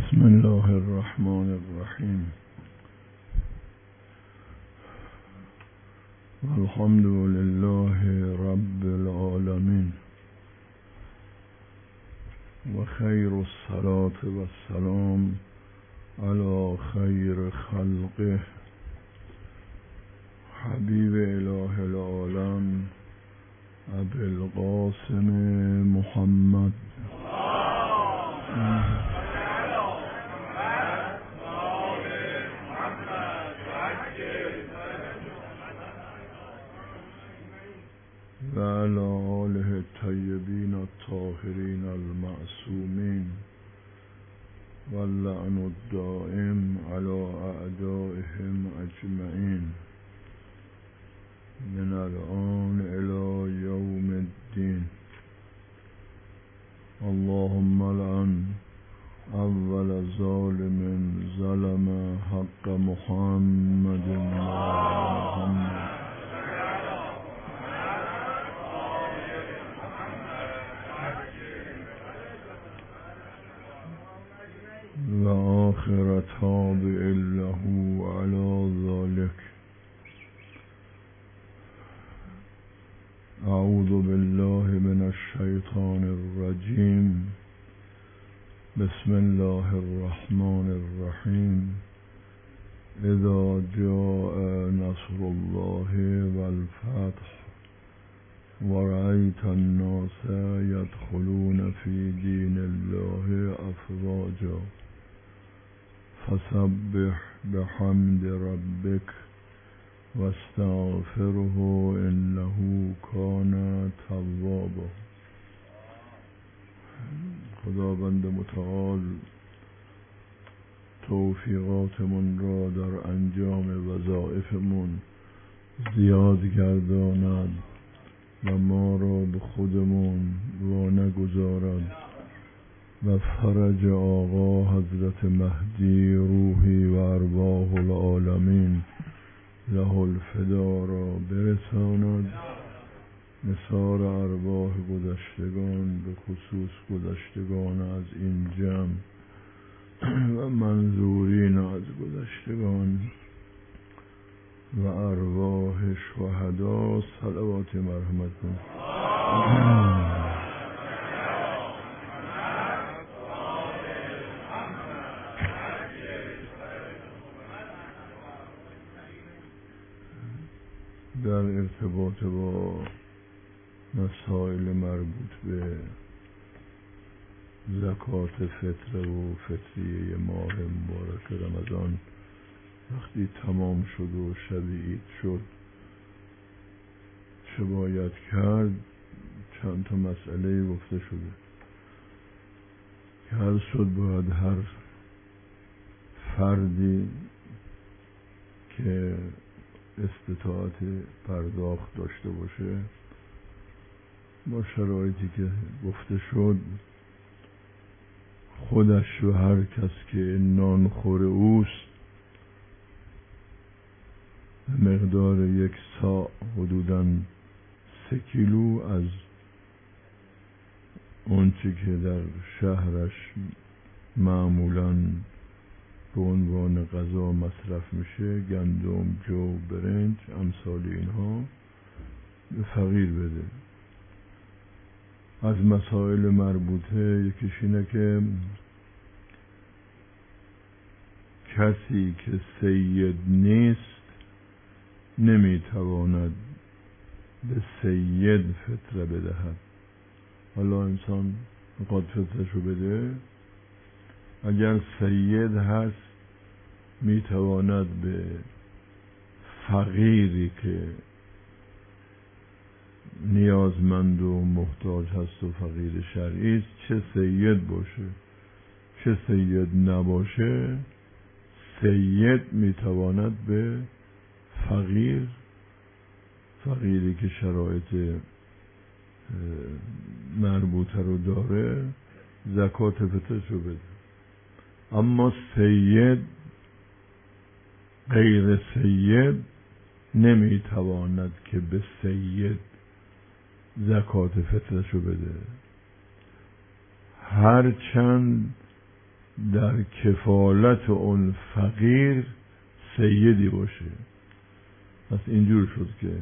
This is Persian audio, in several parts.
بسم الله الرحمن الرحیم الحمد لله رب العالمین و خیر الصلاة و السلام علی خیر خلقه حبیب اله العالم ابی القاسم محمد و علی آله الطیبین الطاهرین المعصومین واللعن الدائم علی اعدائهم اجمعین من الآن الی یوم الدین. اللهم لعن اول ظالم ظلم حق محمد و آخر تابع له علی ذلك. اعوذ بالله من الشیطان الرجیم. بسم الله الرحمن الرحیم. اذا جاء نصر الله والفتح ورأيت الناس يدخلون في دين الله أفواجا فسبح بحمد ربك واستغفره إنه كان توابا. خداوند متعال توفیقاتمون را در انجام وظایفمون زیاد گرداند و ما را به خودمون وا نگذارد و فرج آقا حضرت مهدی روحی و ارواح العالمین له الفدا را برساند. نثار ارواح گذشتگان به خصوص گذشتگان از این جمع و منظورین از گذشتگان و ارواح شهدا صلوات مرحمت کن. در ارتباط با مسائل مربوط به زکات فطر و فطریه ماه مبارک رمضان وقتی تمام شد و شب عید شد چه باید کرد، چند تا مسئله گفته شده که هر شد باید هر فردی که استطاعت پرداخت داشته باشه با شرایطی که گفته شد خودش و هر کس که نان خور اوست مقدار 1 صاع حدوداً 3 کیلو از اونچه که در شهرش معمولاً به عنوان غذا مصرف میشه، گندم، جو، برنج، امثال اینها، به فقیر بده. از مسائل مربوطه یکیش اینه که کسی که سید نیست نمیتواند به سید فطره بدهد. حالا انسان میخواد فطرشو بده، اگر سید هست میتواند به فقیری که نیازمند و محتاج هست و فقیر شرعی است، چه سید باشه چه سید نباشه، سید میتواند به فقیری که شرایط مربوطه رو داره زکات فطرشو بده. اما سید غیر سید نمیتواند که به سید زکات فطرشو بده، هرچند در کفالت اون فقیر سیدی باشه. پس اینجور شد که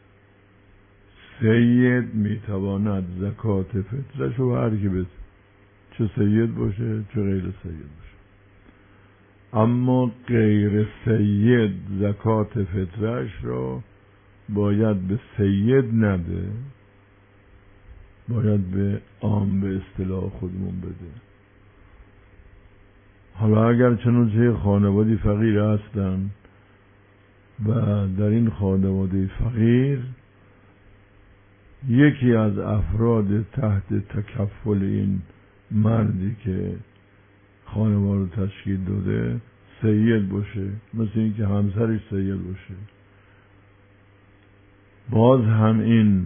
سید میتواند زکات فطرش رو هر کی بده، چه سید باشه چه غیر سید باشه. اما غیر سید زکات فطرش رو باید به سید نده، باید به عام به اصطلاح خودمون بده. حالا اگر چنانچه خانوادی فقیر هستن و در این خانواده فقیر یکی از افراد تحت تکفل این مردی که خانواده رو تشکیل داده سید باشه، مثل این که همسرش سید باشه، باز هم این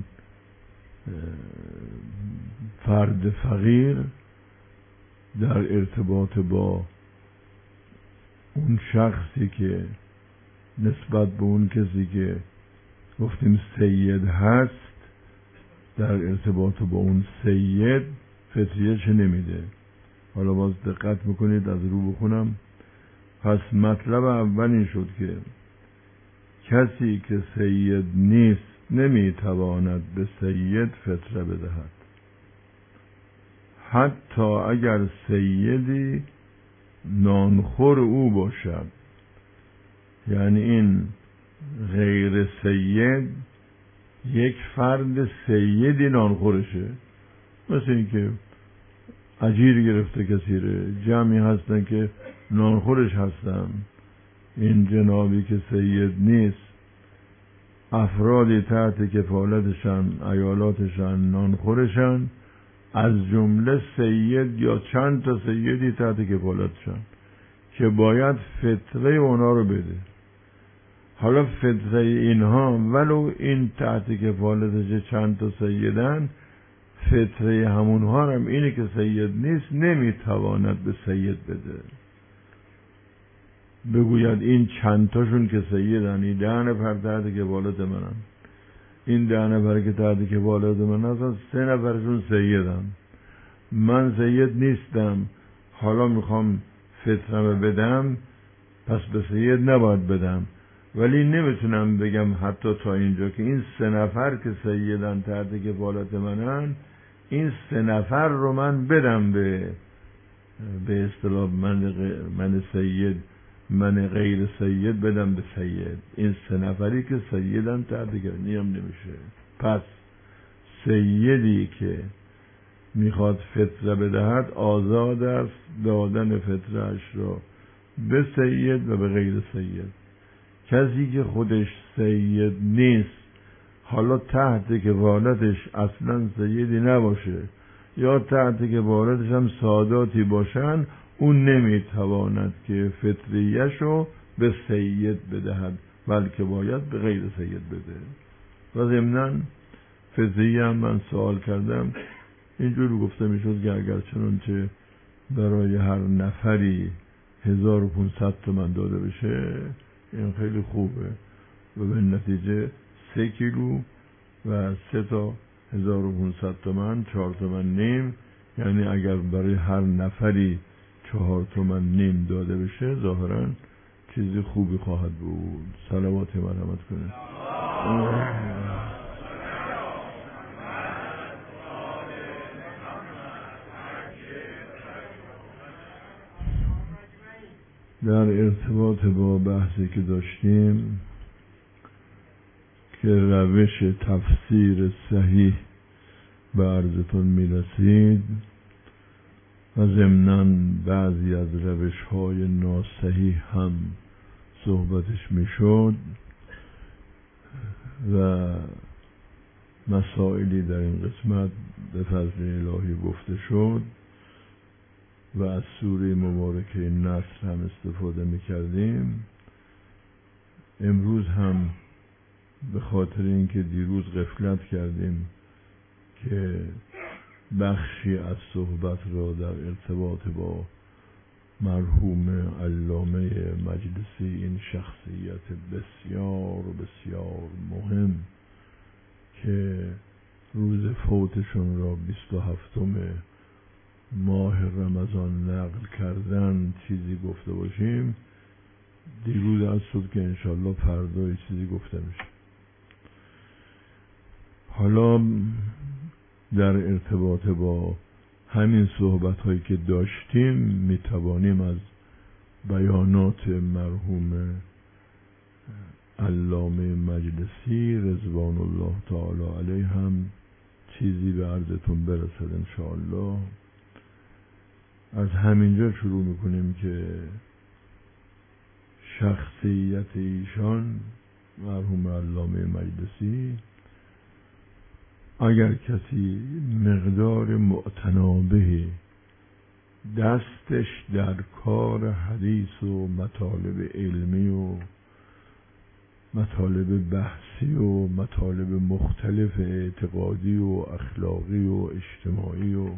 فرد فقیر در ارتباط با اون شخصی که نسبت به اون کسی که گفتیم سید هست در ارتباط با اون سید فطریه چه نمیده. حالا باز دقت میکنید از رو بخونم. پس مطلب اول این شد که کسی که سید نیست نمیتواند به سید فطره بدهد، حتی اگر سیدی نانخور او باشد. یعنی این غیر سید یک فرد سیدی نانخورشه، مثل این که اجیر گرفته کسی ره، جمعی هستن که نانخورش هستن. این جنابی که سید نیست افرادی تحت کفالتشن ایالاتشن نانخورشن، از جمله سید یا چند تا سیدی تحت کفالتشن که باید فطره اونا رو بده. حالا فطره اینها ولو این تحت کفالتش چند تا سیدن، فطره همونها هم اینه که سید نیست نمیتواند به سید بده. بگوید این چند تاشون که سیدن، این 10 نفر تحت کفالت منن، این 10 نفر که تحت کفالت من هستن 3 نفرشون سیدن، من سید نیستم، حالا میخوام فطرم بدم، پس به سید نباید بدم. ولی نمیتونم بگم حتی تا اینجا که این 3 نفر که سیدن تحت کفالت منن، این 3 نفر رو من بدم به اصطلاح من سید، من غیر سید بدم به سید. این 3 نفری که سیدن تحت کفالت هم نمیشه. پس سیدی که میخواد فطره بدهد آزاد است دادن فطرهش را به سید و به غیر سید. کسی که خودش سید نیست، حالا تحت کفالتش اصلا سیدی نباشه یا تحت کفالتش هم ساداتی باشن، اون نمیتواند که فطریه‌شو به سید بدهد، بلکه باید به غیر سید بده. و ضمناً فطریه هم من سوال کردم، اینجور گفته میشد که اگر چنانچه برای هر نفری 1500 تومان داده بشه این خیلی خوبه و به نتیجه 3 کیلو و 3 تا 1500 تومان 4 تومان نیم، یعنی اگر برای هر نفری 4 تومان نیم داده بشه ظاهرا چیزی خوبی خواهد بود. صلوات مرحمت کنید. در ارتباط با بحثی که داشتیم که روش تفسیر صحیح به عرضتون میرسید و ضمناً بعضی از روش‌های ناصحیح هم صحبتش میشد و مسائلی در این قسمت به فضل الهی گفته شد و از سوره مبارکه نصر هم استفاده میکردیم. امروز هم به خاطر اینکه دیروز غفلت کردیم که بخشی از صحبت را در ارتباط با مرحوم علامه مجلسی، این شخصیت بسیار بسیار مهم که روز فوتشون را 27 ماه رمضان نقل کردن چیزی گفته باشیم، دیروز از شد که انشالله فردا چیزی گفته میشه. حالا در ارتباط با همین صحبت هایی که داشتیم میتوانیم از بیانات مرحوم علامه مجلسی رضوان الله تعالی علیه هم چیزی به عرضتون برسد انشاءالله. از همینجا شروع میکنیم که شخصیت ایشان مرحوم علامه مجلسی، اگر کسی مقدار معتنابه دستش در کار حدیث و مطالب علمی و مطالب بحثی و مطالب مختلف اعتقادی و اخلاقی و اجتماعی و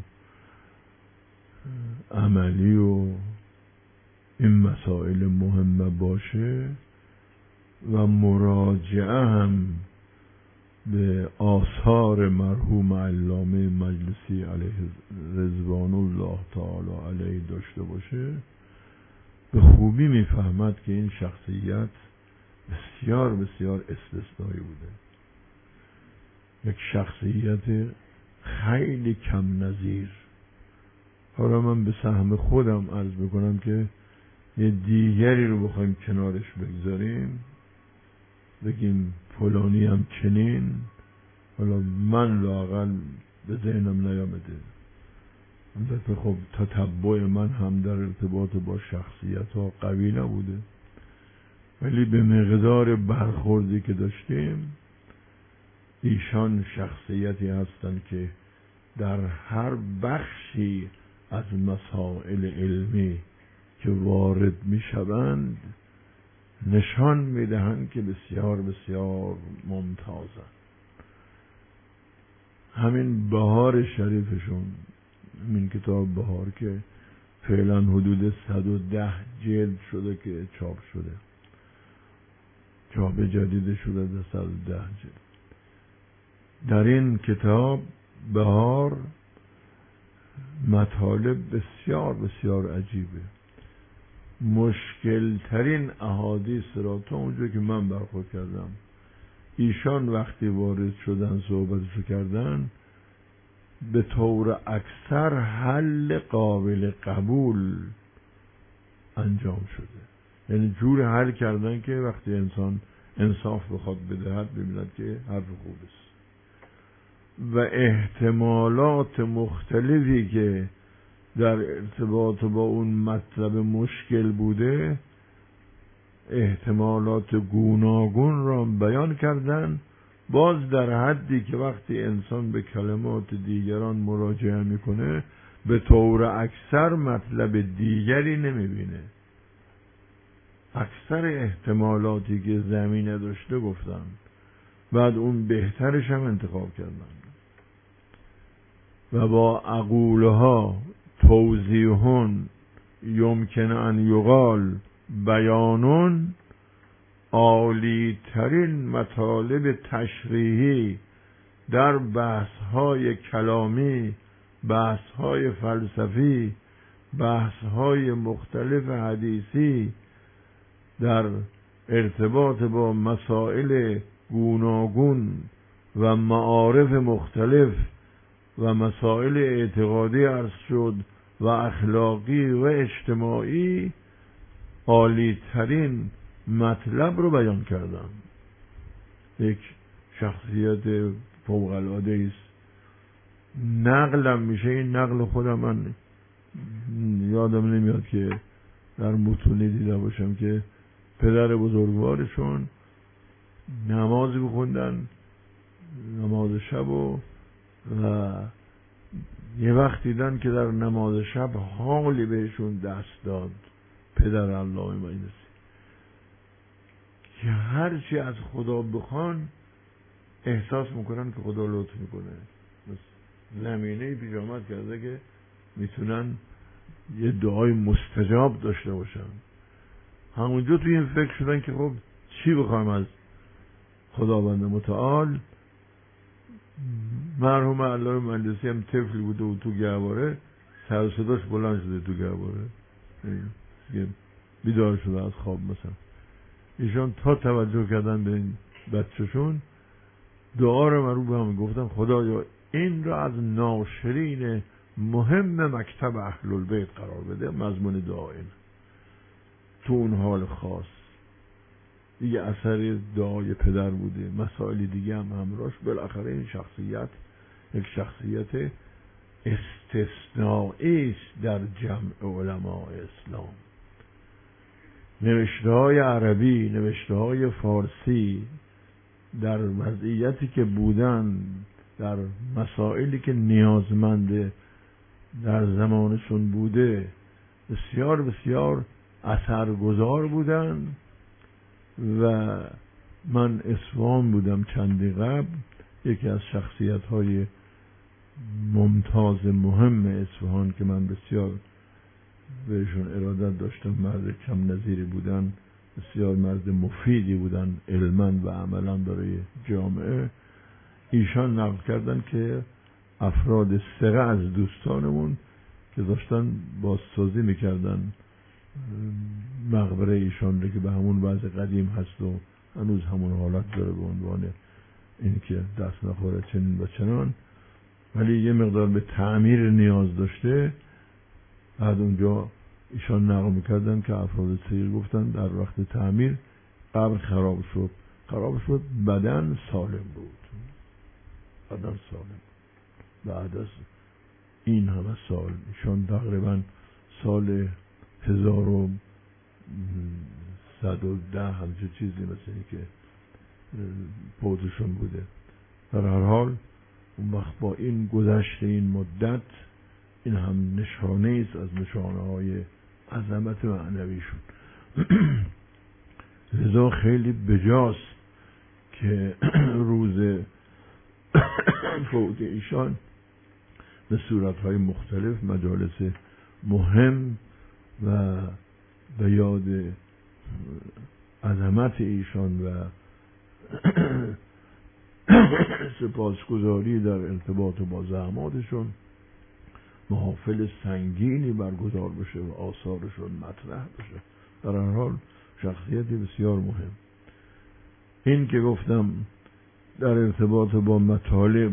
عملی و این مسائل مهمه باشه و مراجعه هم به آثار مرحوم علامه مجلسی علیه رضوان الله تعالی علیه داشته باشه، به خوبی میفهمد که این شخصیت بسیار بسیار استثنایی بوده، یک شخصیت خیلی کم نظیر. حالا من به سهم خودم عرض بکنم که یه دیگری رو بخوایم کنارش بگذاریم بگیم فلانی هم چنین، حالا من لااقل به ذهنم نیامده. البته خب تتبع من هم در ارتباط با شخصیت ها قوی نبوده، ولی به مقدار برخوردی که داشتیم ایشان شخصیتی هستند که در هر بخشی از مسائل علمی که وارد می شوند نشان می دهند که بسیار بسیار ممتازند. همین بهار شریفشون، همین کتاب بهار که فعلا حدود 110 جلد شده که چاپ شده، چاپ جدید شده در 110 جلد. در این کتاب بهار مطالب بسیار بسیار عجیبه. مشکل ترین احادیث را تا اونجا که من برخورد کردم ایشان وقتی وارد شدن صحبتشو کردن به طور اکثر حل قابل قبول انجام شده، یعنی جور حل کردن که وقتی انسان انصاف بخواد بدهد ببیند که حرف خوب است و احتمالات مختلفی که در ارتباط با اون مطلب مشکل بوده احتمالات گوناگون را بیان کردن، باز در حدی که وقتی انسان به کلمات دیگران مراجعه میکنه به طور اکثر مطلب دیگری نمیبینه. اکثر احتمالاتی که زمینه داشته گفتن، بعد اون بهترش هم انتخاب کردن و با اقولها توضیحون یمکن ان یقال بیانون عالی ترین مطالب تشریحی در بحث‌های کلامی، بحث‌های فلسفی، بحث‌های مختلف حدیثی در ارتباط با مسائل گوناگون و معارف مختلف و مسائل اعتقادی عرض شد و اخلاقی و اجتماعی عالی ترین مطلب رو بیان کردم. یک شخصیت فوق العاده است. نقلم میشه، این نقل خودم من یادم نمیاد که در متونی دیده باشم که پدر بزرگوارشون نماز بخوندن، نماز شب و یه وقت دیدن که در نماز شب حالی بهشون دست داد پدر علامه مجلسی که هرچی از خدا بخوان احساس میکنن که خدا لطف میکنه، زمینه پیش آمد کرده که میتونن یه دعای مستجاب داشته باشن. همونجا توی این فکر شدن که خب چی بخوایم از خداوند متعال. مرحوم علامه مجلسی هم طفل بوده و تو گهواره سر صداش بلند شده تو گهواره، بیدار شده از خواب مثلا. ایشان تا توجه کردن به این بچه‌شون دعا رو مرو به هم گفتن خدایا این را از ناشرین مهم مکتب اهل البیت قرار بده. مضمون دعا این تو اون حال خاص دیگه اثر دعای پدر بوده، مسائل دیگه هم همراهش. بالاخره این شخصیت یک شخصیت استثنایی است در جمع علماء اسلام. نوشته‌های عربی، نوشته‌های فارسی در وضعیتی که بودن، در مسائلی که نیازمند در زمانشون بوده، بسیار بسیار اثرگذار بودن. و من اصفهان بودم چندی قبل، یکی از شخصیت‌های ممتاز مهم اصفهان که من بسیار بهشون ارادت داشتم، مرد کم نظیری بودن، بسیار مرد مفیدی بودن علما و عملا برای جامعه. ایشان نقل کردن که افراد ثقه از دوستانمون که داشتن بازسازی میکردن مقبره ایشان رو که به همون وضع قدیم هست و هنوز همون حالت داره به عنوان این که دست نخوره چنین و چنان، ولی یه مقدار به تعمیر نیاز داشته. بعد اونجا ایشان نقل میکردن که افراد سیر گفتن در وقت تعمیر قبر خراب شد، بدن سالم بود، بدن سالم. بعد از این همه سال، ایشان تقریبا سال 1110 همچه چیزی مثل این که پوتشون بوده. در هر حال اون وقت با این گذشت این مدت، این هم نشانه است از نشانه های عظمت معنویشون. لذا خیلی بجاست که روز فوت ایشان به صورتهای مختلف مجالس مهم و به یاد عظمت ایشان و سپاسگزاری در ارتباط با زحماتشون محافل سنگینی برگزار بشه و آثارشون مطرح بشه. در هر حال شخصیتی بسیار مهم. این که گفتم در ارتباط با مطالب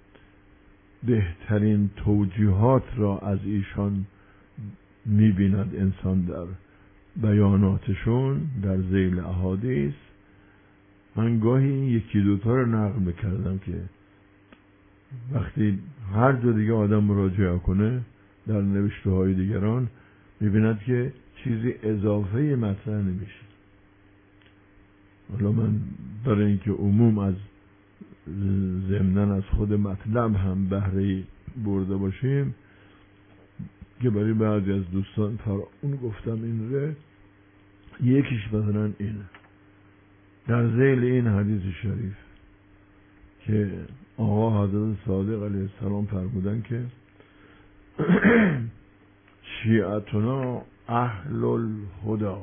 بهترین توجیهات را از ایشان می‌بیند انسان در بیاناتشون در ذیل احادیث. من گاهی یکی دوتا رو نقل میکردم که وقتی هر جا دیگه آدم مراجعه کنه در نوشته های دیگران میبیند که چیزی اضافه مطرح نمیشه. حالا من برای اینکه عموم از ضمناً از خود مطلب هم بهره برده باشیم که برای بعضی از دوستان اون گفتم این ره، یکیش مثلا اینه در ذیل این حدیث شریف که آقا حضرت صادق علیه السلام فرمودن که شیعتنا اهل الهدى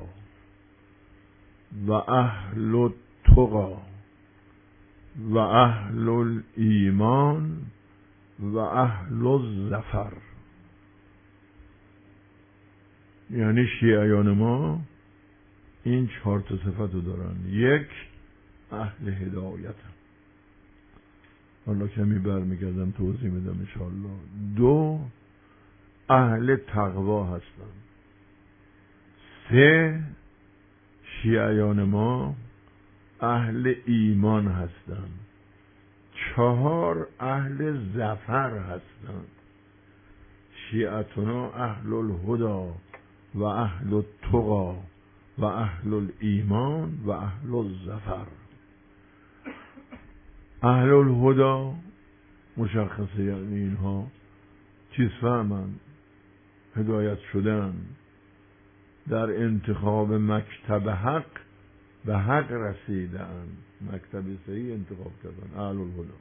و اهل التقى و اهل الایمان و اهل الظفر. یعنی شیعیان ما این 4 صفت رو دارن. 1 اهل هدایت، حالا کمی برمیگردم توضیح میدم انشاءالله. 2 اهل تقوا هستن. 3 شیعیان ما اهل ایمان هستن. 4 اهل ظفر هستن. شیعتنا اهل الهدى و اهل التقى و اهل الایمان و اهل الظفر. اهل الهدى مشخصه، یعنی اینها چیز فهمن، هدایت شدن، در انتخاب مکتب حق به حق رسیدن، مکتب صحیح انتخاب کردن. اهل الهدى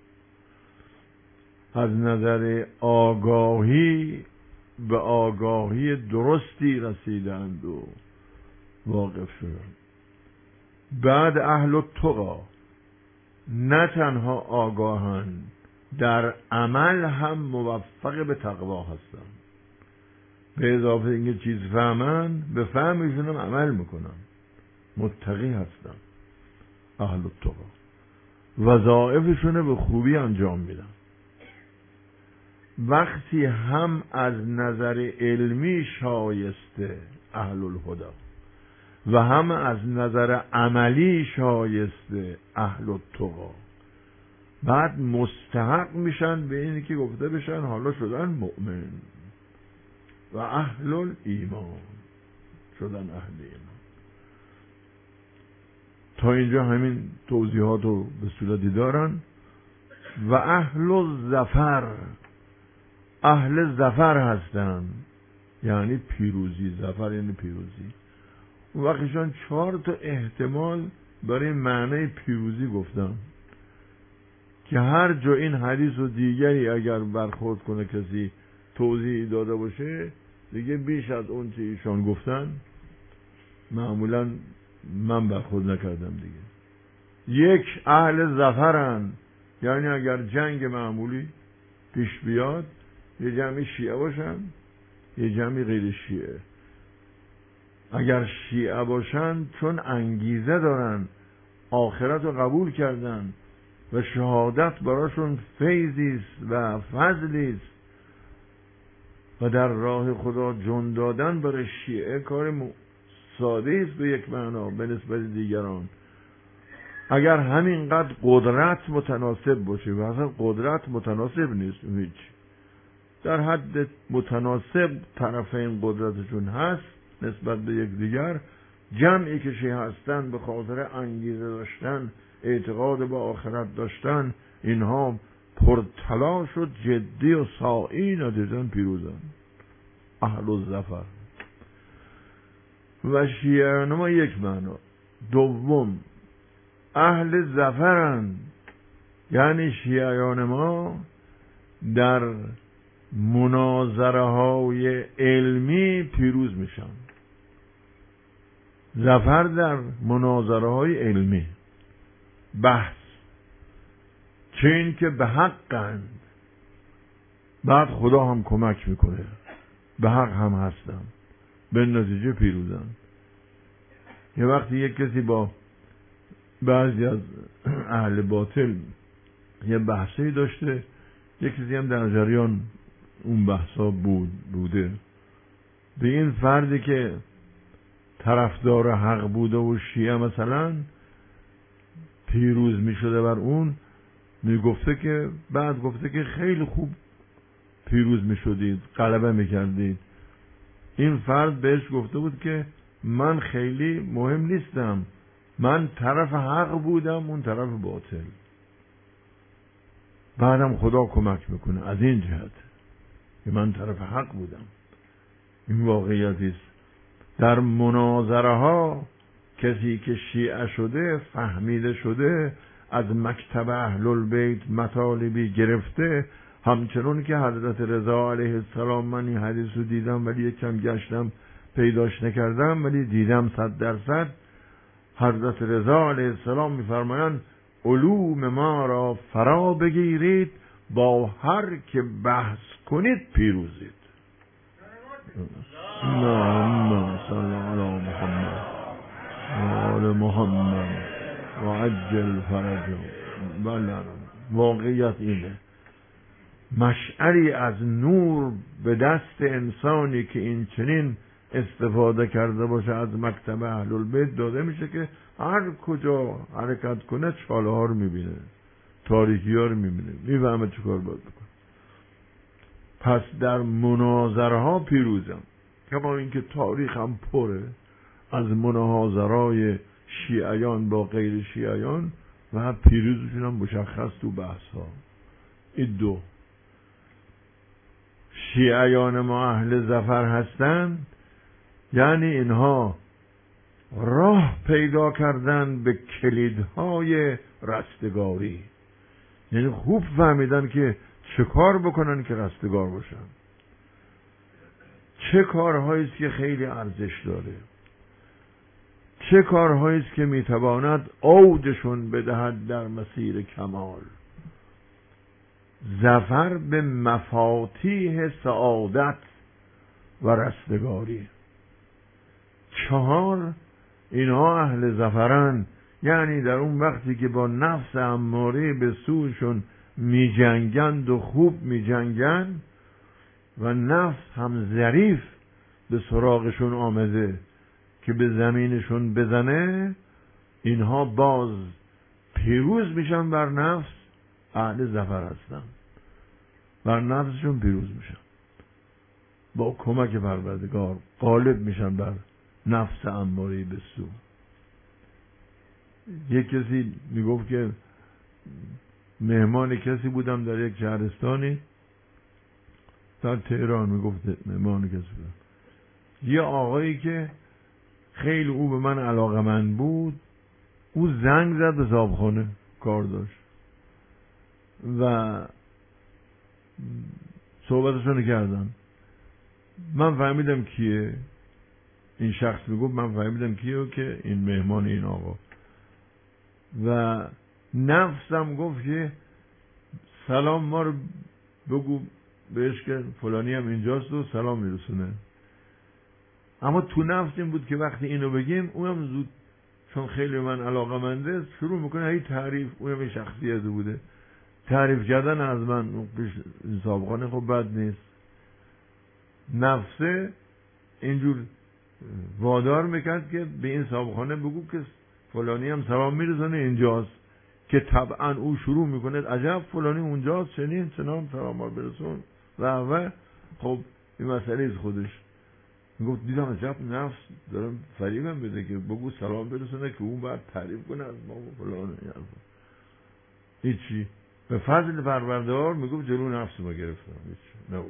از نظر آگاهی به آگاهی درستی رسیدند و واقف شدند. بعد اهل التقى نه تنها آگاهند، در عمل هم موفق به تقوا هستند. به اضافه اینکه چیز فهمن، به فهمشون هم عمل میکنن، متقی هستن، اهل التقی، وظایفشون به خوبی انجام میدن. وقتی هم از نظر علمی شایسته اهل الهدی و هم از نظر عملی شایسته اهل التقی، بعد مستحق میشن به اینی که گفته بشن حالا شدن مؤمن و اهل الایمان، شدن اهل ایمان. تا اینجا همین توضیحات رو به صورتی دارن. و اهل الظفر، اهل ظفر هستن، یعنی پیروزی. ظفر یعنی پیروزی. اون وقتشان 4 تا احتمال برای معنی پیروزی گفتم که هر جا این حدیث و دیگری اگر برخورد کنه کسی توضیح داده باشه دیگه بیش از اون چه ایشان گفتن معمولا من برخورد نکردم دیگه. 1 اهل ظفرن، یعنی اگر جنگ معمولی پیش بیاد یه جمعی شیعه باشن یه جمعی غیر شیعه. اگر شیعه باشن چون انگیزه دارن، آخرت رو قبول کردن و شهادت براشون فیضیست و فضلیست و در راه خدا جون دادن برای شیعه کار ساده است به یک معنا به نسبت دیگران. اگر همینقدر قدرت متناسب باشه، و اصلا قدرت متناسب نیست، هیچ، در حد متناسب طرفین قدرتشون هست نسبت به یک دیگر، جمعی که شیعه هستن به خاطر انگیزه داشتن، اعتقاد به آخرت داشتن، اینها پرتلاش و جدی و سعی ندیدن پیروزن، اهل الظفر. و شیعیان ما 1 معنا. 2 اهل ظفرن، یعنی شیعیان ما در مناظره های علمی پیروز میشن. ظفر در مناظره های علمی، بحث، چه این که به حقند، بعد خدا هم کمک میکنه، به حق هم هستن، به نتیجه پیروزن. یه وقتی یک کسی با بعضی از اهل باطل یه بحثی داشته، یک کسی هم در جریان اون بحثا بوده، به این فردی که طرفدار حق بوده و شیعه مثلا پیروز می شده بر اون، می گفته که بعد گفته که خیلی خوب پیروز می شدید، غلبه می کردید. این فرد بهش گفته بود که من خیلی مهم نیستم، من طرف حق بودم اون طرف باطل، بعدم خدا کمک میکنه از این جهت که من طرف حق بودم. این واقعیتی است. در مناظره ها کسی که شیعه شده، فهمیده شده، از مکتب اهل البیت مطالبی گرفته، همچنون که حضرت رضا علیه السلام، من این حدیث رو دیدم ولی یک کم گشتم پیداش نکردم، ولی دیدم 100%، حضرت رضا علیه السلام میفرمایند علوم ما را فرا بگیرید، با هر که بحث کنید پیروزید. اللهم صل علی محمد و آل محمد و عجل فرجه. بله، واقعیت اینه. مشعری از نور به دست انسانی که این چنین استفاده کرده باشه از مکتب اهل البیت داده میشه که هر کجا حرکت کنه چاله ها رو میبینه، تاریکی ها رو میبینه، میفهمه چه کار باید بکنه. پس در مناظره ها پیروزم. کما اینکه تاریخ هم پره از مناظرهای شیعیان با غیر شیعیان و پیروزشون هم مشخص تو بحث ها. این 2 شیعیان ما اهل ظفر هستند، یعنی اینها راه پیدا کردن به کلیدهای رستگاری، یعنی خوب فهمیدن که چه کار بکنن که رستگار باشن، چه کارهاییست که خیلی ارزش داره، چه کارهاییست که میتواند عودشون بدهد در مسیر کمال. ظفر به مفاتیح سعادت و رستگاری. 4 اینها اهل ظفرن، یعنی در اون وقتی که با نفس اماره به سوشون می جنگند و خوب می جنگند و نفس هم ظریف به سراغشون آمده که به زمینشون بزنه، اینها باز پیروز میشن بر نفس، اهل ظفر هستن، بر نفسشون پیروز میشن، با کمک پروردگار غالب میشن بر نفس اماره به سو. یک کسی میگفت که مهمان کسی بودم در یک شهرستانی در تهران، میگفت مهمان کسی بودم، یه آقایی که خیلی او به من علاقمند بود، او زنگ زد به صاحبخانه، کار داشت و صحبتشون کردن. من فهمیدم کیه این شخص، میگفت من فهمیدم کیه که این مهمان این آقا، و نفسم گفت که سلام ما رو بگو بهش که فلانی هم اینجاست و سلام میرسونه. اما تو نفس این بود که وقتی اینو بگیم اونم زود، چون خیلی من علاقه‌منده، شروع میکنه هی تعریف، اونم این شخصیت بوده، تعریف کردن از من. صاحبخانه خب بد نیست، نفسه اینجور وادار میکرد که به این صاحبخانه بگو که فلانی هم سلام میرسونه اینجاست، که طبعا او شروع میکنه عجب فلانی اونجاست، چنین چنان سلام ها برسون و خب این مسئله از خودش. میگفت دیدم عجب نفس دارم فریبم بده که بگو سلام برسونه که اون بعد تعریف کنه از ما و فلانه. هیچی، به فضل پروردگار میگفت جلو نفس ما گرفتم، هیچ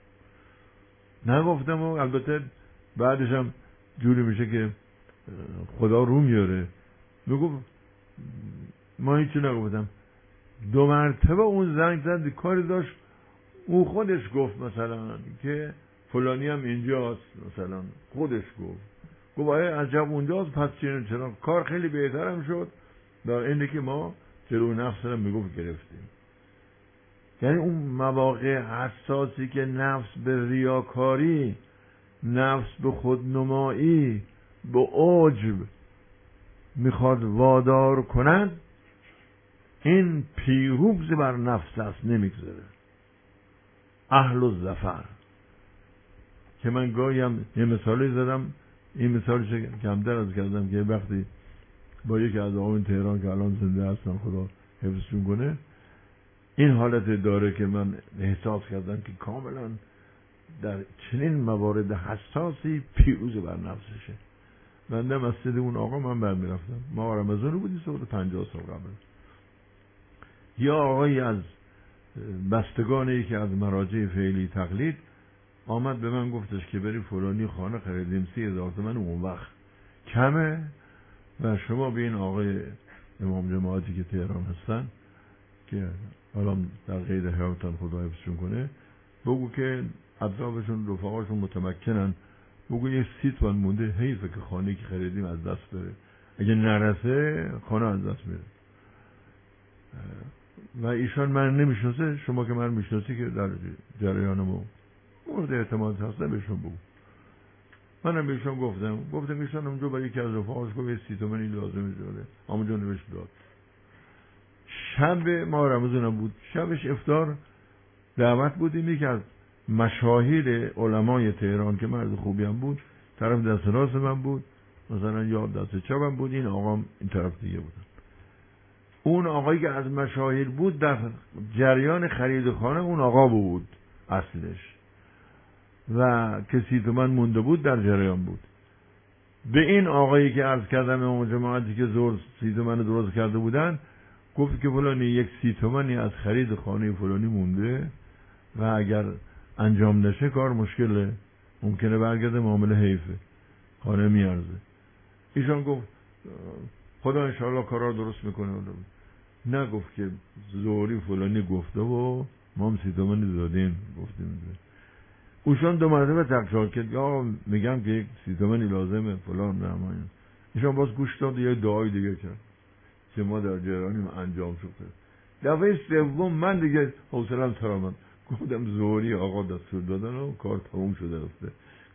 نگفتم و البته بعدش هم جوری میشه که خدا رو میاره. میگفت ما هیچی نگفتم. 2 مرتبه اون زنگ زد، کاری داشت، او خودش گفت مثلا که فلانی هم اینجاست، مثلا خودش گفت عجب اونجاست، پس چرا کار خیلی بهترم شد، در اینه که ما جلو نفس رو میگفت گرفتیم. یعنی اون مواقع حساسی که نفس به ریاکاری، نفس به خودنمایی، به عجب میخواد وادار کند، این پیروز بر نفس است، نمیگذاره. اهل الظفر که من گاهی هم یه مثالی زدم، این مثالش کمتر از کردم که وقتی با یکی از آقایون تهران که الان زنده هستن خدا حفظشون کنه، این حالت داره که من احساس کردم که کاملا در چنین موارد حساسی پیروز بر نفسشه. بنده مسجد اون آقا من برمیرفتم، ما رمضان بودی سال 50 سال قبل. یا آقایی از بستگانی که از مراجع فعلی تقلید آمد به من گفتش که بری فلانی خانه خریدیم 30,000 تومان، اون وقت کمه و شما به این آقای امام جماعتی که تهران هستن که الان در قید حیاتن خدا حفظشون کنه، بگو که اطرافشون رفقاشون متمکنن، بگو یه 30 تومان مونده، حیفه که خانه که خریدیم از دست بره، اگه نرسه خانه از دست میره. و ایشان من نمیشناسه، شما که من میشناسی که در جریان ما مورد اعتماد هستن بهشون بگو. منم بهشون گفتم ایشان اونجا برای یکی از رفقاش گفت 30 تومانی لازمه داره، همونجا نوشت داد. شب ما رمضان بود، شبش افطار دعوت بودیم، یکی از مشاهیر علمای تهران که مرد خوبی هم بود طرف دست راست من بود، مثلا یا دست چپم بود، این آقام این طرف دیگه بود. اون آقایی که از مشاهیر بود در جریان خرید خانه اون آقا بود اصلش، و که 30 تومن مونده بود در جریان بود. به این آقایی که عرض کردم امام جماعتی که زور 30 تومن درست کرده بودن، گفت که فلانی یک 30 تومنی از خرید خانه فلانی مونده و اگر انجام نشه کار مشکله، ممکنه برگرده معامله حیفه، خانه میارزه. ایشان گفت خدا انشاءالله کارا درست میکنه. نگفت که زوری فلانی گفته و ما هم 30 تومنی دادیم، گفتیم. اوشان 2 مرتبه تکرار کرد یا میگم که یک 30 تومنی لازمه فلان نه ما. ایشان باز گوش داد یه دعای دیگه کرد که ما در جریانیم انجام شده. دفعه سوم من دیگه حوصله‌ام سر آمد، گفتم زوری آقا دستور دادن و کار تموم شده رفته.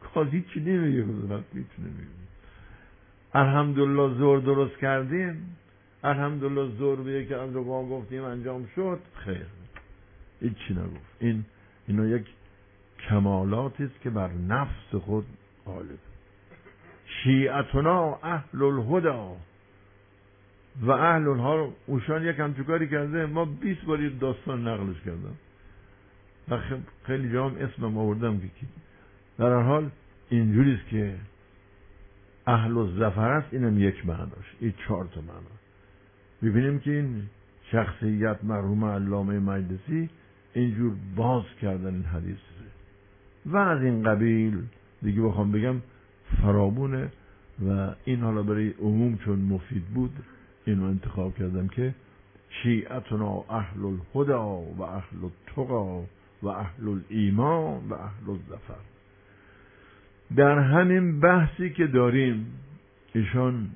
باز هیچی نمیگه، هیچ نمیگه. الحمدلله ظهر درست کردیم، الحمدلله ظهر به یک از رقا گفتیم انجام شد، خیر، هیچی نگفت. اینا یک کمالاتی است که بر نفس خود غالب. شیعتنا اهل الهدى و اهل الحال. اوشان یک همچون کاری کرده، ما 20 بار داستان نقلش کردم و خیلی جا هم اسمم آوردم که در هر حال اینجوریست که اهل الظفر است. اینم یک معناش، این 4 تا معنا. ببینیم که این شخصیت مرحوم علامه مجلسی اینجور باز کردن این حدیث و از این قبیل دیگه بخوام بگم فرامونه و این حالا برای عموم چون مفید بود اینو انتخاب کردم که شیعتنا اهل الهدى و اهل التقى و اهل الایمان و اهل الظفر. در همین بحثی که داریم ایشان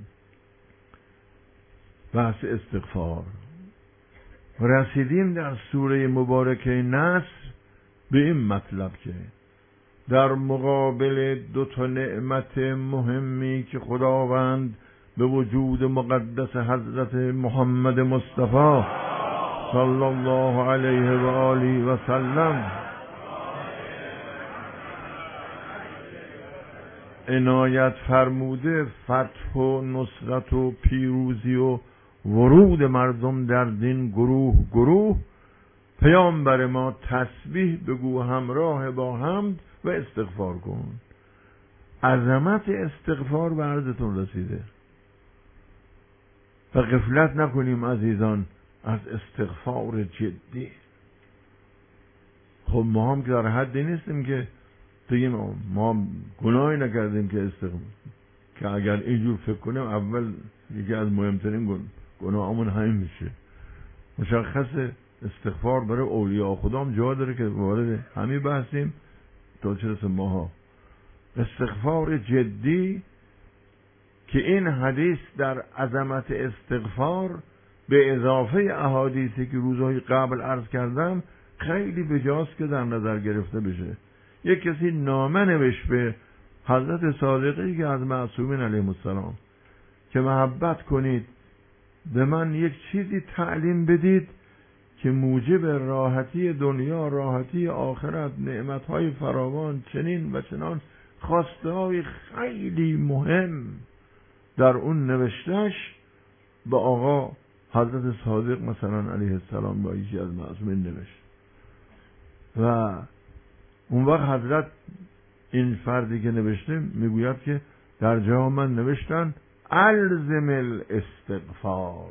بحث استغفار رسیدیم در سوره مبارکه نصر به این مطلب که در مقابل 2 نعمت مهمی که خداوند به وجود مقدس حضرت محمد مصطفی صلی الله علیه و آله و سلم عنایت فرموده، فتح و نصرت و پیروزی و ورود مردم در دین گروه گروه، پیامبر ما تسبیح بگو همراه با حمد و استغفار کن. عظمت استغفار به عرضتون رسیده و غفلت نکنیم عزیزان از استغفار جدی. خب ما هم که در حدی نیستیم که بگیم ما گناهی نکردیم که اگر اینجور فکر کنیم اول یکی از مهمترین گناهامون همین میشه. مشخصه استغفار برای اولیاء خدا هم جا داره که وارد همین بحثیم تا چه رسه ماها. استغفار جدی که این حدیث در عظمت استغفار به اضافه احادیثی که روزهای قبل عرض کردم خیلی بجاست که در نظر گرفته بشه. یک کسی نامه نوشت به حضرت صادقی که از معصومین علیهم السلام که محبت کنید به من یک چیزی تعلیم بدید که موجب راحتی دنیا، راحتی آخرت، نعمتهای فراوان، چنین و چنان خواسته های خیلی مهم در اون نوشتش به آقا حضرت صادق مثلا علیه السلام با یکی از معصومین نوشت و اون وقت حضرت این فردی که نوشته میگوید که در جا من نوشتن الزم الاستغفار،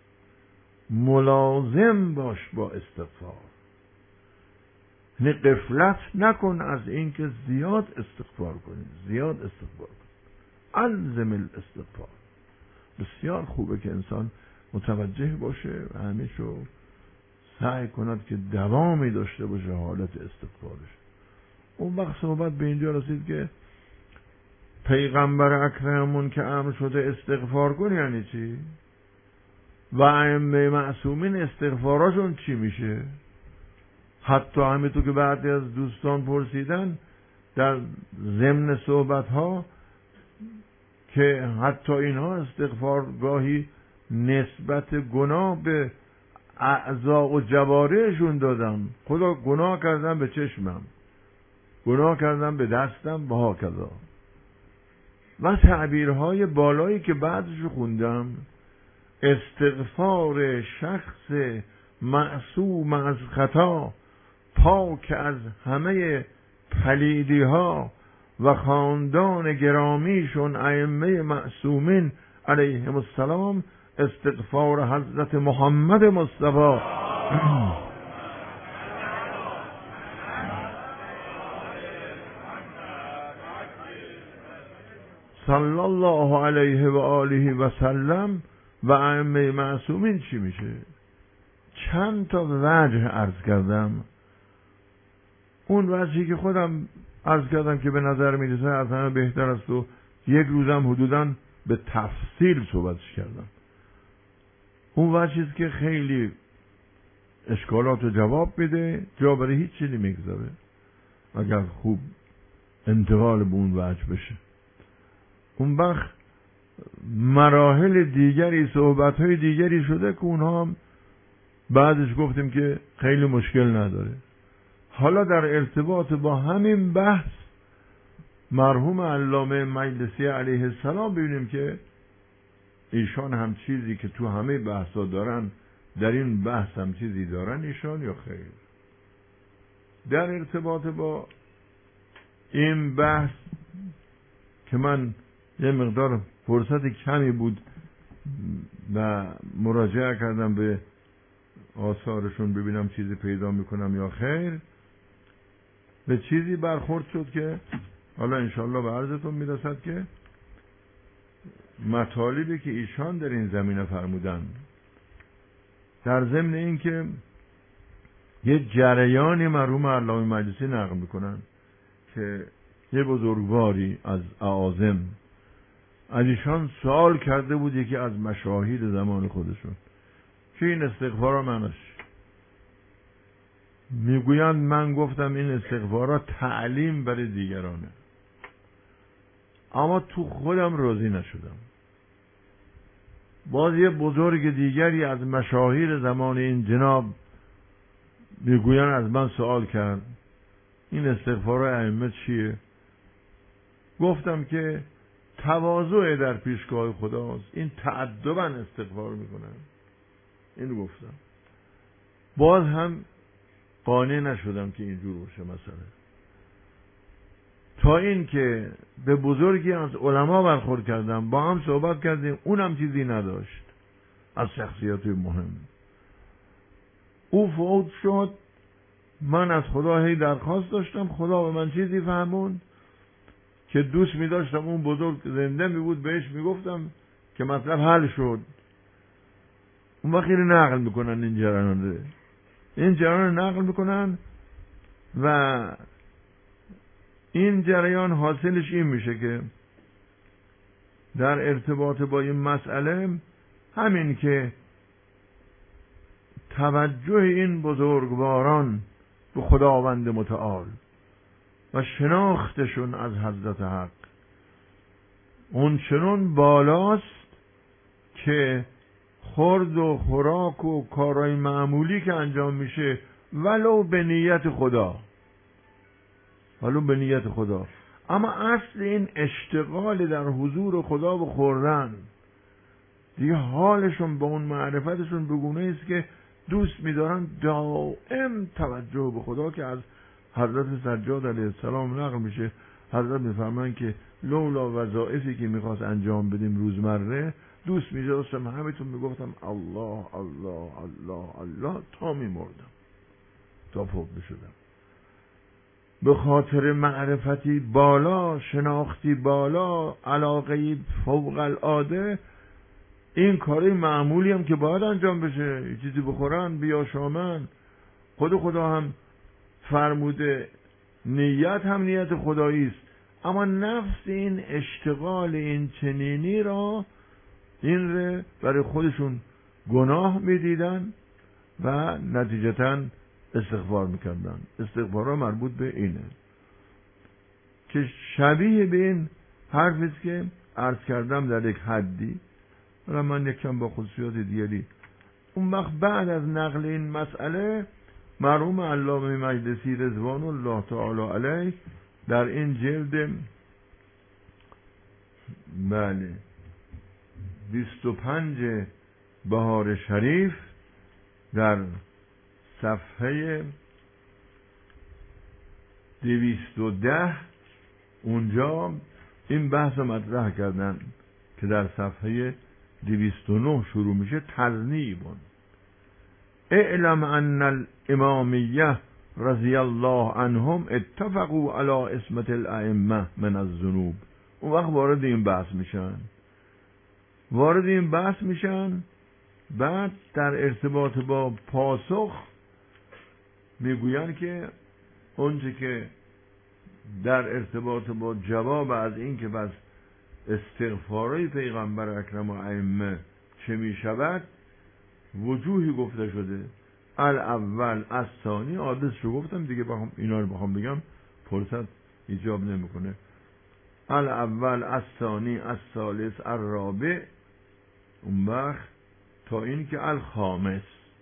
ملازم باش با استغفار، یعنی غفلت نکن از این که زیاد استغفار کنی، زیاد استغفار کن. الزم الاستغفار. بسیار خوبه که انسان متوجه باشه و همیشه سعی کند که دوامی داشته باشه حالت استغفارش. اون وقت صحبت به اینجا رسید که پیغمبر اکرمون که امر شده استغفار کن یعنی چی؟ و ائمه معصومین استغفاراشون چی میشه؟ حتی همینطور که بعضی از دوستان پرسیدن در ضمن صحبت ها که حتی اینها استغفار گاهی نسبت گناه به اعضاء و جوارحشون دادن. خدا گناه کردم به چشمم، گناه کردم به دستم و هاکذا و تعبیرهای بالایی که بعدش خوندم. استغفار شخص معصوم از خطا، پاک از همه پلیدی ها و خاندان گرامیشون ائمه معصومین علیهم السلام، استغفار حضرت محمد مصطفی صلی الله علیه و آله و سلم و ائمه معصومین چی میشه؟ چند تا وجه عرض کردم. اون وجهی که خودم عرض کردم که به نظر میرسه از همه بهتر است و یک روزم حدوداً به تفصیل صحبتش کردم. اون وجهیست که خیلی اشکالات رو جواب میده، جا برای هیچ چیزی میگذاره. اگر خوب انتقال به اون وجه بشه. اون وقت مراحل دیگری، صحبت‌های دیگری شده که اونها هم بعدش گفتیم که خیلی مشکل نداره. حالا در ارتباط با همین بحث مرحوم علامه مجلسی علیه السلام ببینیم که ایشان هم چیزی که تو همه بحثا دارن در این بحث هم چیزی دارن ایشان یا خیر. در ارتباط با این بحث که من یه مقدار فرصت کمی بود و مراجعه کردم به آثارشون ببینم چیزی پیدا میکنم یا خیر، به چیزی برخورد شد که حالا انشالله به عرضتون میرسد که مطالبی که ایشان در این زمینه فرمودن در ضمن این که یه جریانی مرحوم علامه مجلسی نقل میکنن که یه بزرگواری از اعاظم از ایشان سوال کرده بود، یکی از مشاهیر زمان خودشون، که این استغفارا معناش. میگویند من گفتم این استغفارا تعلیم برای دیگرانه، اما تو خودم راضی نشدم. باز یه بزرگ دیگری از مشاهیر زمان این جناب میگویند از من سوال کرد این استغفار ائمه چیه؟ گفتم که تواضع در پیشگاه خداست، این تأدباً استغفار میکنن. اینو گفتم. باز هم قانع نشدم که اینجور باشه مسئله، تا این که به بزرگی از علما برخورد کردم، با هم صحبت کردیم، اونم چیزی نداشت از شخصیت مهم. او فوت شد، من از خدا هی درخواست داشتم، خدا به من چیزی فهموند که دوست می داشتم اون بزرگ زنده می بود بهش می گفتم که مطلب حل شد. اون وقت خیلی نقل میکنن این جریان نقل میکنن و این جریان حاصلش این میشه که در ارتباط با این مسئله همین که توجه این بزرگواران به خداوند متعال و شناختشون از حضرت حق اون چنون بالاست که خورد و خوراک و کارهای معمولی که انجام میشه ولو به نیت خدا، اما اصل این اشتغال در حضور خدا و خوردن دیگه حالشون با اون معرفتشون بگونه است که دوست می‌دارن دائم توجه به خدا، که از حضرت سجاد علیه السلام نقل میشه. حضرت میفرمایند که لولا وظایفی که میخواست انجام بدیم روزمره، دوست می‌داشتم همتون میگفتم الله الله الله الله تا میمردم، تا فوت میشدم. به خاطر معرفتی بالا، شناختی بالا، علاقه فوق العاده، این کاری معمولی هم که باید انجام بشه، یه چیزی بخورن بیا شامن، خدا هم فرموده نیت هم نیت خدایی است، اما نفس این اشتغال این چنینی را این رو برای خودشون گناه میدیدن و نتیجتاً استغفار میکردن. استغفارها مربوط به اینه که شبیه به این حرفیست که عرض کردم در یک حدی، و من یکم با خصوصیات دیگری. اون وقت بعد از نقل این مسئله مرحوم علامه مجلسی رضوان الله تعالی علیه در این جلد 25 بهار شریف در صفحه 210 اونجا این بحث مطرح کردن که در صفحه 209 شروع میشه. تذنیبون اعلم ان الامامیه رضی الله عنهم اتفقوا علی عصمت الائمه من الذنوب. اون وقت وارد این بحث میشن. بعد در ارتباط با پاسخ میگوین که اونچه که در ارتباط با جواب از این که بس استغفارای پیغمبر اکرم و ائمه چه می شود وجوهی گفته شده. الاول از ثانی آدرس رو گفتم دیگه، اینا رو بخوام بگم فرصت ایجاب نمیکنه. الاول، الثانی، الثالث، الرابع، اون وقت تا این که الخامس.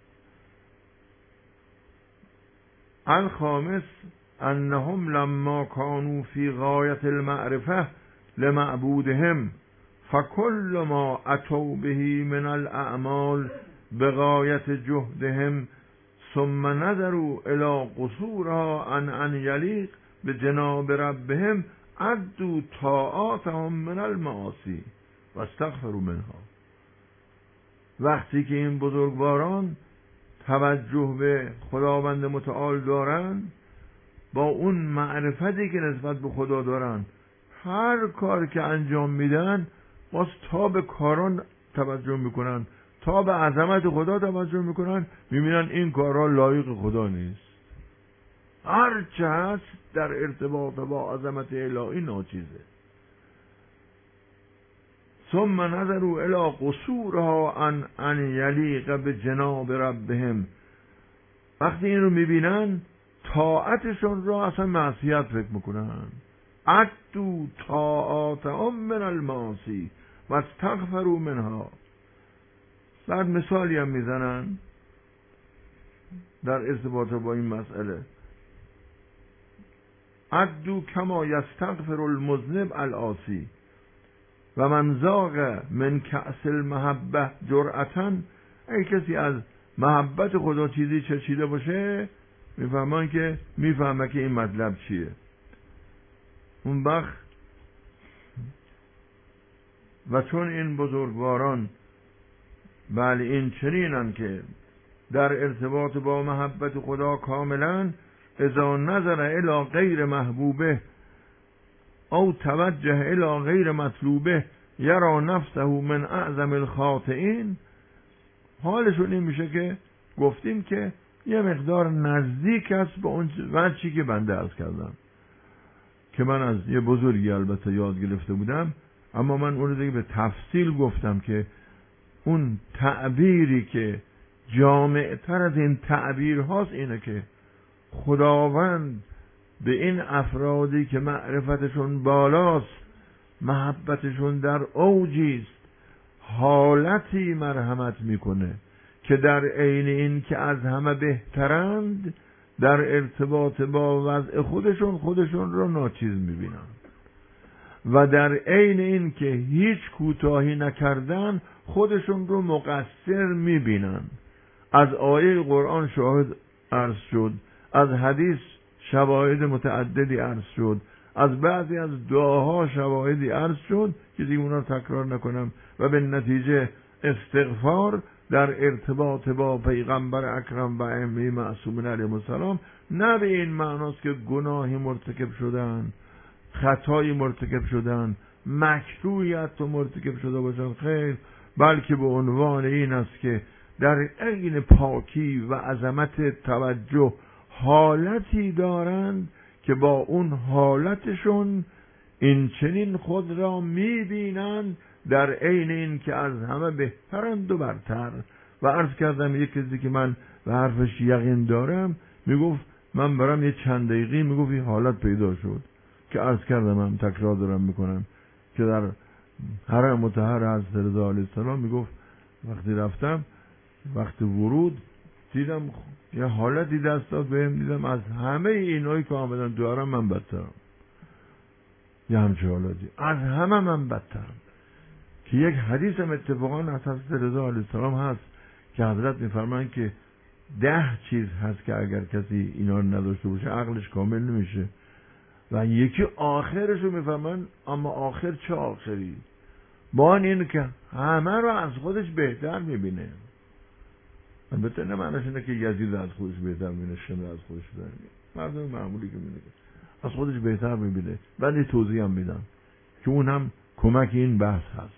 الخامس انهم لما كانوا في غایة المعرفة لمعبودهم فكل ما اتوا به من الاعمال بغایة جهدهم ثم نظروا الى قصورها عن ان یلیق بجناب ربهم عدوا طاعاتهم من المعاصی و استغفروا منها. وقتی که این بزرگواران توجه به خداوند متعال دارن، با اون معرفتی که نسبت به خدا دارن، هر کار که انجام میدن باز تا به کاران توجه میکنن، تا به عظمت خدا توجه میکنن، میبینن این کارها لایق خدا نیست. هر چه هست در ارتباط با عظمت الهی ناچیزه. ثم نظروا الى قصورها عن ان یلیق بجناب ربهم. وقتی این رو میبینن طاعتشون رو اصلا معصیت فکر میکنن. عدوا طاعاتهم من المعاصی و استغفروا منها. بعد مثالی هم میزنن در ارتباط با این مسئله. عدوا کما یستغفر المذنب العاصی و من ذاق من کأس المحبه جرأتا. اگه کسی از محبت خدا چیزی چشیده باشه، میفهمه که این مطلب چیه. اون وقت و چون این بزرگواران بله این چنینن که در ارتباط با محبت خدا کاملا اذا نظر الی غیر محبوبه او توجه الی غیر مطلوبه یرا نفسه من اعظم الخاطئین. حالشون این میشه که گفتیم که یه مقدار نزدیک است به اون وجهی که بنده عرض کردم، که من از یه بزرگی البته یاد گرفته بودم، اما من اون رو دیگه به تفصیل گفتم که اون تعبیری که جامع تر از این تعبیر هاست اینه که خداوند به این افرادی که معرفتشون بالاست، محبتشون در اوجیست، حالتی مرحمت میکنه که در عین این که از همه بهترند، در ارتباط با وضع خودشون رو ناچیز میبینن و در عین این که هیچ کوتاهی نکردن خودشون رو مقصر میبینن. از آیه قرآن شاهد عرض شد، از حدیث شواهد متعددی عرض شد، از بعضی از دعاها شواهدی عرض شد که دیگه اونا تکرار نکنم، و به نتیجه استغفار در ارتباط با پیغمبر اکرم و ائمه معصومین علیهم السلام نه به این معناست که گناهی مرتکب شدن، خطایی مرتکب شدن، مکروهی حتی مرتکب شده باشن، خیر، بلکه به عنوان این است که در عین پاکی و عظمت توجه حالتی دارند که با اون حالتشون این چنین خود را میبینند در عین این که از همه بهترند و برتر. و عرض کردم یک کسی که من به حرفش یقین دارم میگفت من برام یه چند دقیقه میگفت این حالت پیدا شد که عرض کردم، هم تکرار دارم میکنم، که در حرم مطهر حضرت رضا علیه السلام میگفت وقتی رفتم وقت ورود دیدم یه حالتی دست داد بهم، دیدم از همه اینایی که آمدن تو حرم من بدترم، یه همچه حالتی از همه من بدترم. که یک حدیث هم اتفاقا از حضرت رضا علیه السلام هست که حضرت میفرمایند که 10 چیز هست که اگر کسی اینا رو نداشته باشه عقلش کامل نمیشه، و یکی آخرش رو میفرمایند اما آخر چه آخری؟ با این که همه رو از خودش بهتر میبینه. البته نه معنیش اینه که یزید از خودش بهتر میبینه، شمر از خودش بهتر میبینه، مردم معمولی که میبینه از خودش بهتر میبینه. ولی توضیح هم میدم که اون هم کمک این بحث هست.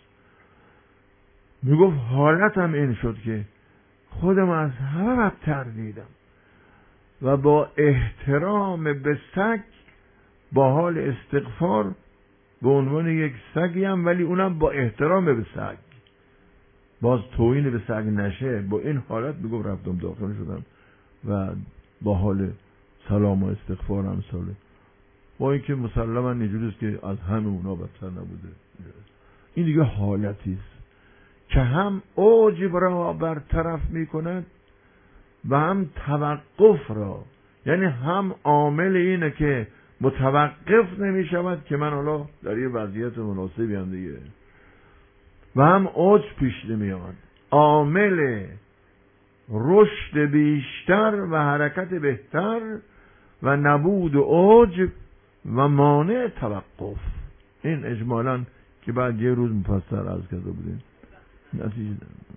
میگفت حالتم این شد که خودم از همه بدتر دیدم و با احترام به سگ، با حال استغفار به عنوان یک سگیم، ولی اونم با احترام به سگ، باز توهین به سگ نشه، با این حالت میگفت رفتم داخل شدم و با حال سلام و استغفار امثاله. با اینکه مسلما اینجوریست که از همه اونا بدتر نبوده. این دیگه حالتی است که هم اوج را برطرف میکند و هم توقف را، یعنی هم عامل اینه که متوقف نمیشود که من حالا در یه وضعیت مناسبی هم دیگه، و هم اوج پیش نمیاد، عامل رشد بیشتر و حرکت بهتر و نبود اوج و مانع توقف. این اجمالاً که بعد یه روز مفصل عرض کرده بودیم. نتیجه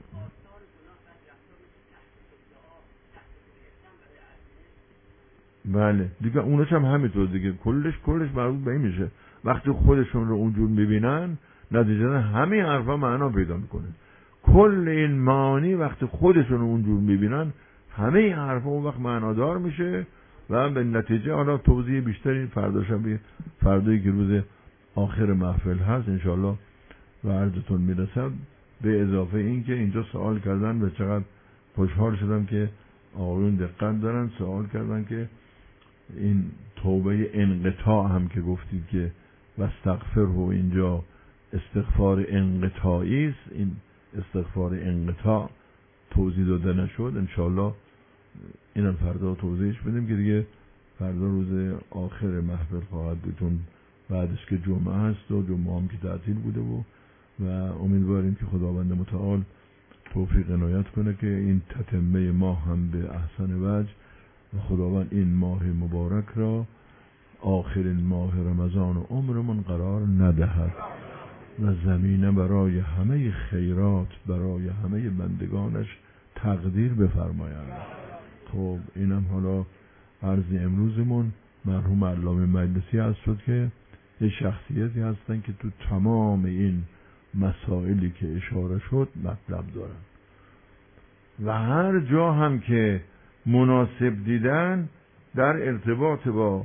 بله دیگه اونش هم همینطور دیگه، کلش مربوط به این میشه. وقتی خودشون رو اونجور میبینن نتیجه همین حرفا معنا پیدا میکنه. کل این معانی وقتی خودشون رو اونجور میبینن همه این حرفا اون وقت معنادار میشه و به نتیجه حالا توضیح بیشتری فردایی که روز آخر محفل هست انشالله و عرضتون میرسد. به اضافه این که اینجا سوال کردن و چقدر خوشحال شدم که آقایون دقت دارن، سوال کردن که این توبه انقطاع هم که گفتید که واستغفره اینجا استغفار انقطاعی است، این استغفار انقطاع توضیح داده نشد. انشالله اینم فردا توضیحش بدیم که دیگه فردا روز آخر محفل خواهد بود، چون بعدش که جمعه هست و جمعه هم که تعطیل بوده و امیدواریم که خداوند متعال توفیق عنایت کنه که این تتمه ماه هم به احسن وجه و خداوند این ماه مبارک را آخرین ماه رمضان و عمرمون قرار ندهد و زمینه برای همه خیرات برای همه بندگانش تقدیر بفرماید. خب اینم حالا عرض امروزمون مرحوم علامه مجلسی هست شد که یه شخصیتی هستن که تو تمام این مسائلی که اشاره شد مطلب دارن و هر جا هم که مناسب دیدن در ارتباط با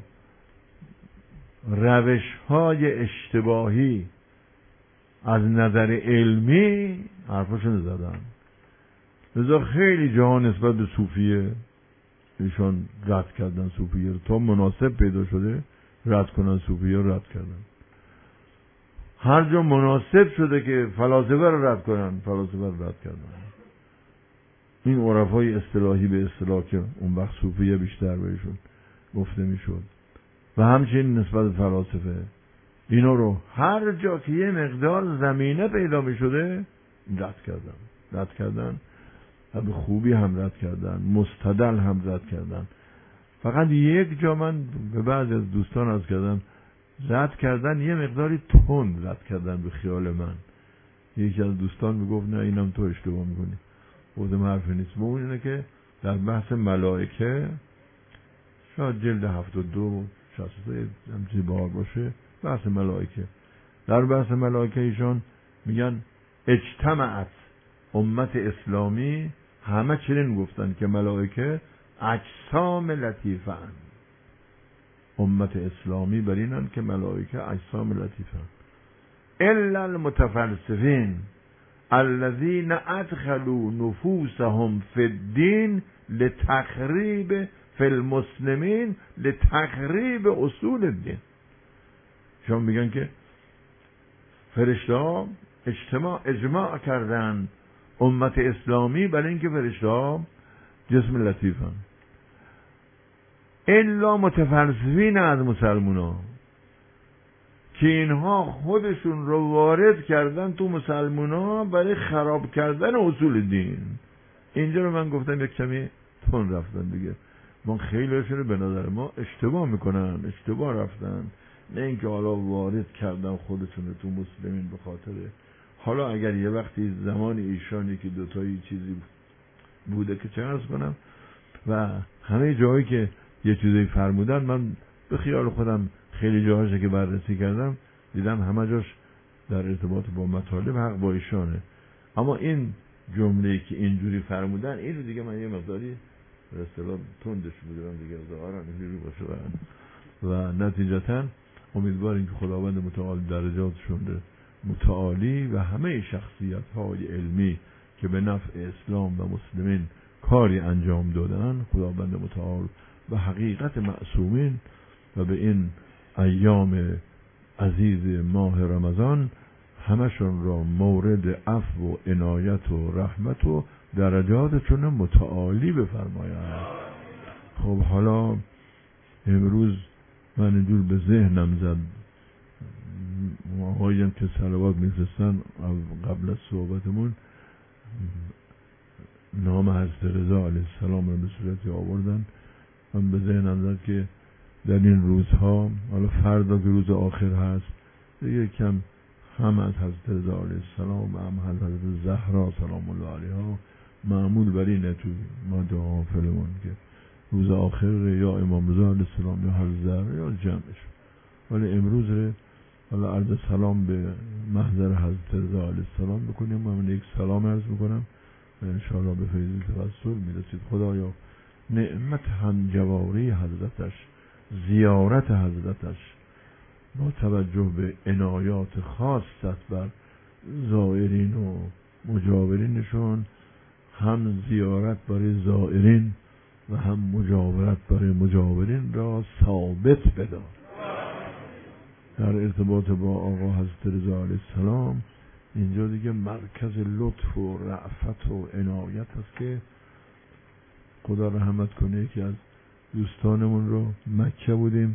روش‌های اشتباهی از نظر علمی حرفاشون زدن. لذا خیلی جاها نسبت به صوفیه ایشان رد کردن، صوفیه رو تا مناسب پیدا شده رد کنن، صوفیه رو رد کردن. هر جا مناسب شده که فلاسفه رو رد کنن، فلاسفه رو رد کردن. این عرفای اصطلاحی به اصطلاح که اون وقت صوفیه بیشتر بهشون گفته میشد و همچنین نسبت به فلاسفه، اینا رو هر جا که یه مقدار زمینه پیدا می شده رد کردن و به خوبی هم رد کردن، مستدل هم رد کردن. فقط یک جا من به بعضی از دوستان عرض کردم رد کردن یه مقداری تند رد کردن به خیال من. یکی از دوستان میگفت نه اینم تو اشتباه میکنی، بودم حرف نیست. با اون اینه که در بحث ملائکه شاید جلد 72 63 همچنین بار باشه بحث ملائکه، در بحث ملائکه ایشان میگن اجتماعت امت اسلامی همه چنین گفتن که ملائکه اجسام لطیفه اند. امت اسلامی بر اینن که ملائکه اجسام لطیفه اند. الا المتفلسفین الذين ادخلوا نفوسهم في الدين لتخریب فی المسلمین لتخریب اصول الدین. شما میگن که فرشته ها اجماع کردن امت اسلامی برای اینکه فرشته ها جسم لطیفن. الا متفلسفین از مسلمان ها که اینها خودشون رو وارد کردن تو مسلمان ها برای خراب کردن اصول دین. اینجا رو من گفتم یک کمی تون رفتن دیگه. ما خیلی هاشون به نظر ما اشتباه میکنن، اشتباه رفتن، نه اینکه حالا وارد کردن خودشون رو تو مسلمین به خاطر حالا اگر یه وقتی زمان ایشانی که دوتایی چیزی بوده که چه عرض کنم و همه جایی که یه چیزی فرمودن من به خیال خودم خیلی جاهاشه که بررسی کردم دیدم همه جاش در ارتباط با مطالب حق با ایشانه، اما این جمله‌ای که اینجوری فرمودن این رو دیگه من یه مقداری به اصطلاح تندش بودم دیگه ظاهرا اینجوری باشه و نتیجتا امیدواریم که خداوند متعال درجاتشون متعالی و همه شخصیت‌های علمی که به نفع اسلام و مسلمین کاری انجام دادن خداوند متعال و حقیقت معصومین و به این ایام عزیز ماه رمضان همشون را مورد عفو و عنایت و رحمت و درجاتشون متعالی بفرماید. خب حالا امروز من اینجور به ذهنم زد، آقایی هم که صلوات می‌فرستن قبل از صحبتمون نام حضرت رضا علیه السلام رو به صورتی آوردن، من به ذهنم زد که در این روزها، حالا فردا که روز آخر هست، دیگه کم هم از حضرت رضا علیه السلام و هم از حضرت زهرا سلام الله علیها معمول بر اینه تو ما دعا فلمون که روز آخر یا امام رضا علیه السلام یا حضرت زهرا یا جمعش، ولی امروز حالا عرض سلام به محضر حضرت رضا علیه السلام بکنیم. من یک سلام عرض میکنم و انشاءالله به فیض توسل میرسید. خدایا نعمت همجواری حضرتش، زیارت حضرتش با توجه به عنایات خاصت بر زائرین و مجاورینشون، هم زیارت برای زائرین و هم مجاورت برای مجاورین را ثابت بدار. در ارتباط با آقا حضرت رضا علیه السلام اینجا دیگه مرکز لطف و رأفت و عنایت است که خدا رحمت کنه. یکی از دوستانمون رو مکه بودیم،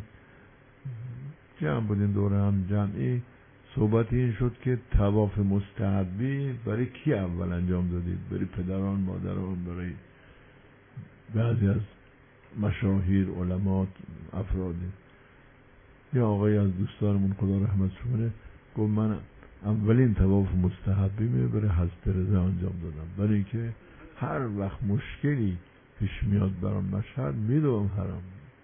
جمع بودیم دوره هم جمعی، صحبت این شد که طواف مستحبی برای کی اول انجام دادید؟ برای پدران، مادران، برای بعضی از مشاهیر، علمات، افرادی. یا آقای از دوستانمون خدا رحمت کنه گفت من اولین طواف مستحبی برای حضرت رضا انجام دادم، برای اینکه هر وقت مشکلی پیش میاد برام مشهد میدوم حرم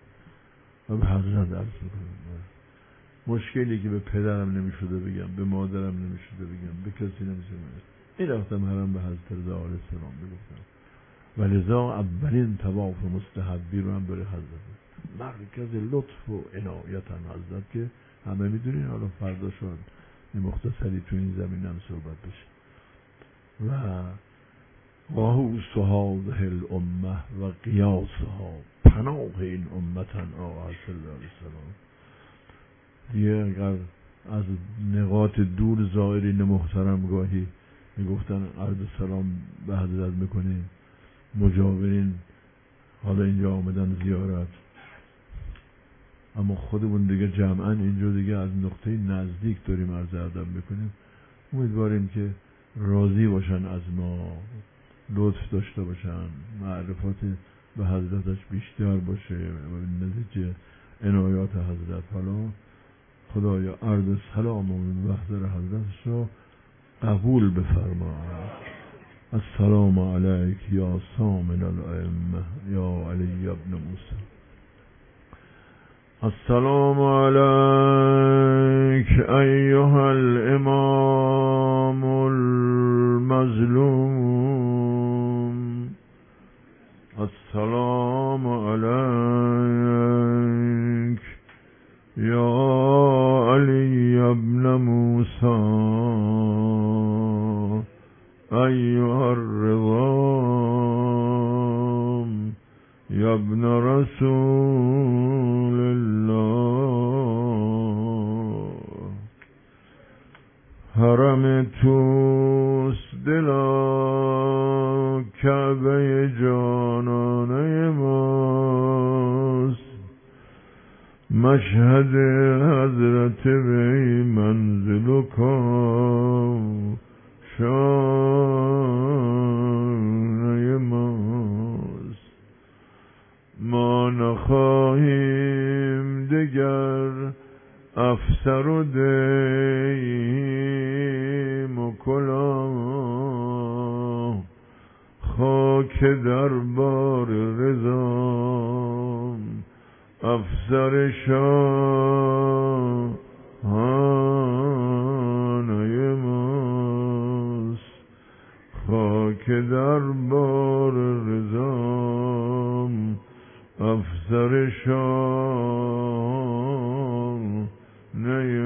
و به حضرت عرض میکنم. مشکلی که به پدرم نمیشده بگم، به مادرم نمیشده بگم، به کسی نمیشده بگم، این رفتم حرم به حضرت رضا علیه السلام بگفتم و لذا اولین طواف مستحبی رو هم برای حضرت، مرکز لطف و عنایت هم حضرت که همه میدونین. حالا فردا شد مختصری تو این زمین هم صحبت بشه. و غوث هذه الامه و قیاسها، پناه این امتن آقا صلی الله علیه السلام. دیگه اگر از نقاط دور زائرین محترم گاهی میگفتن عرض سلام به حضرت میکنیم، مجاورین حالا اینجا آمدن زیارت، اما خودمون دیگه جمعا اینجا دیگه از نقطه نزدیک داریم عرض ادب میکنیم. امیدواریم که راضی باشن از ما، لطف داشته باشن، معرفت به حضرتش بیشتر باشه و نتیجه عنایات حضرت. حالا خدایا عرض سلام و محضر حضرتش را قبول بفرما. السلام علیک یا سامن الائمه یا علی ابن موسی. السلام علیک ایها الامام المظلوم. السلام علیک یا علی ابن موسی ایها الرضا یا ابن رسول الله. حرم توست دلا، کعبه جانانه ماست، مشهد حضرت وی منزل و کاشانه ماست. ما نخواهیم دگر افسر و دیم و کلاه، خاک دربار رضا افسر شاهانه ماست، خاک دربار رضا افسر شاهانه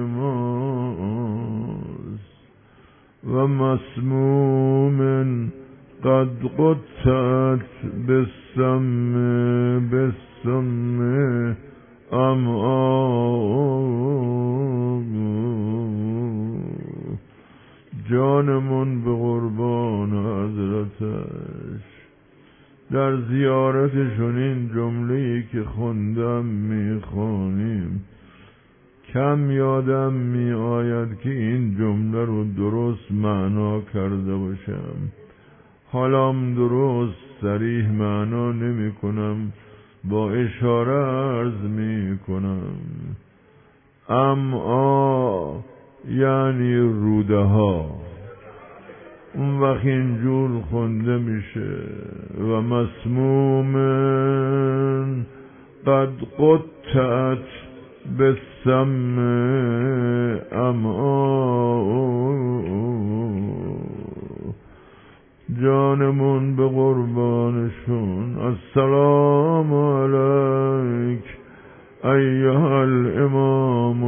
ماست. و مسموم قد قطعت بالسم جانمون به قربان حضرتش. در زیارتشون این جمله‌ای که خوندم میخوانیم، کم یادم می آید که این جمله رو درست معنا کرده باشم. حالم درست صریح معنا نمی کنم، با اشاره عرض می کنم. یعنی روده ها. اون وقت اینجور خونده میشه و مسمومن قد قطعت بالسم جانمون به قربانشون. السلام علیک ایها الامام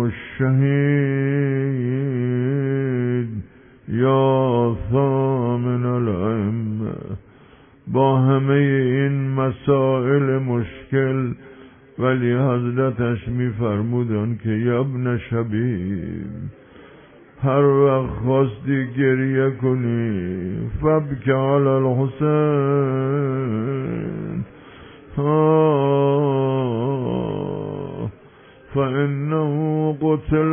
الشهید یا ثامن الائمه. با همه این مسائل مشکل ولی حضرتش میفرمودن که یا ابن شبیب، هر وقت خواستی گریه کنی فبک علی الحسین فانه قتل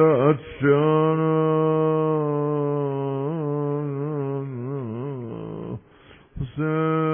عطشانا. حسین